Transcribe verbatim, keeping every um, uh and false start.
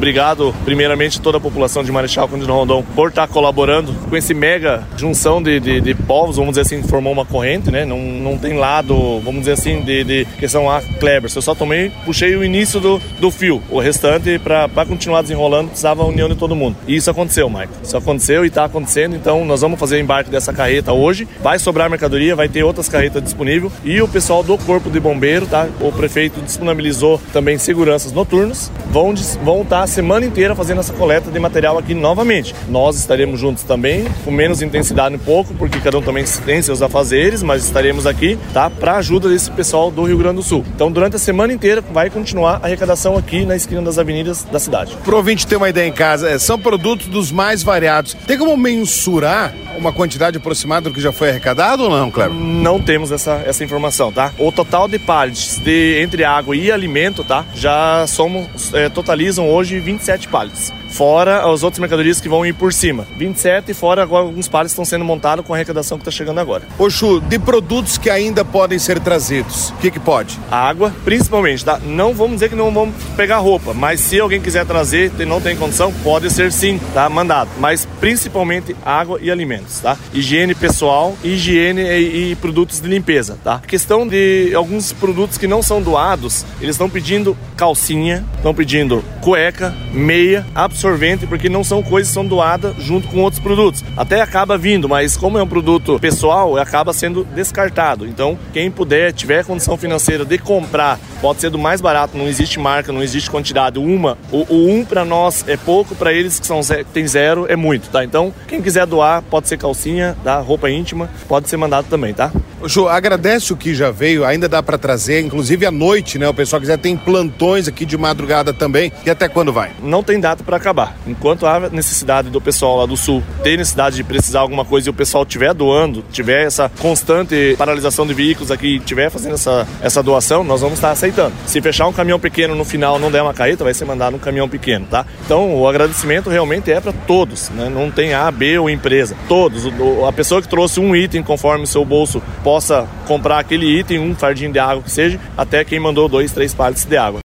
obrigado primeiramente a toda a população de Marechal Cândido Rondon por estar colaborando com esse mega junção de, de, de povos, vamos dizer assim, formou uma corrente, né? Não, não tem lado, vamos dizer assim, de, de questão a Kleber. Eu só tomei, puxei o início do, do fio. O restante, para continuar desenrolando, precisava a união de todo mundo. E isso aconteceu, Michael. Isso aconteceu e está acontecendo, então nós vamos fazer o embarque dessa carreta hoje. Vai sobrar mercadoria, vai ter outras carretas disponíveis. E o pessoal do Corpo de Bombeiro, tá? O prefeito disponibilizou também seguranças noturnos. Vão, vão estar a semana inteira fazendo essa coleta de material aqui novamente. Nós estaremos juntos também, com menos intensidade um pouco, porque cada um também tem seus afazeres, mas estaremos aqui, tá? Para ajuda desse pessoal do Rio Grande do Sul. Então, durante a semana inteira, vai continuar a arrecadação aqui na esquina das avenidas da cidade. Para o ouvinte ter uma ideia em casa, são produtos dos mais variados. Tem como mensurar uma quantidade aproximada do que já foi arrecadado ou não, Cleber? Não temos essa, essa informação, tá? O total de pallets de, entre água e alimento, tá? Já somos, é, totalizam hoje vinte e sete pallets. Fora as outras mercadorias que vão ir por cima. vinte e sete e fora agora alguns pallets estão sendo montados com a arrecadação que está chegando agora. Ô Chu, de produtos que ainda podem ser trazidos, o que que pode? A água, principalmente, tá? Não vamos dizer que não vamos pegar roupa, mas se alguém quiser trazer e não tem condição, pode ser sim, tá? Mandado. Mas principalmente água e alimentos, tá? Higiene pessoal, higiene e, e produtos de limpeza, tá? Questão de alguns produtos que não são doados, eles estão pedindo calcinha, estão pedindo cueca, meia, absorvente, porque não são coisas que são doadas junto com outros produtos. Até acaba vindo, mas como é um produto pessoal, acaba sendo descartado. Então, quem puder, tiver condição financeira de comprar, pode ser do mais barato, não existe marca, não existe quantidade. Uma, o, o um para nós é pouco, para eles que são zero, tem zero é muito, tá? Então, quem quiser doar, pode ser calcinha, tá? Roupa íntima, pode ser mandado também, tá? Ô Chu, agradece o que já veio, ainda dá para trazer, inclusive à noite, né? O pessoal quiser, tem plantões aqui de madrugada também. E até quando vai? Não tem data para acabar. Enquanto há necessidade do pessoal lá do Sul ter necessidade de precisar de alguma coisa e o pessoal estiver doando, tiver essa constante paralisação de veículos aqui, estiver fazendo essa, essa doação, nós vamos estar aceitando. Se fechar um caminhão pequeno no final não der uma carreta, vai ser mandado um caminhão pequeno, tá? Então, o agradecimento realmente é para todos, né? Não tem A, B ou empresa. Todos. O, a pessoa que trouxe um item conforme o seu bolso possa comprar aquele item, um fardinho de água que seja, até quem mandou dois, três pallets de água.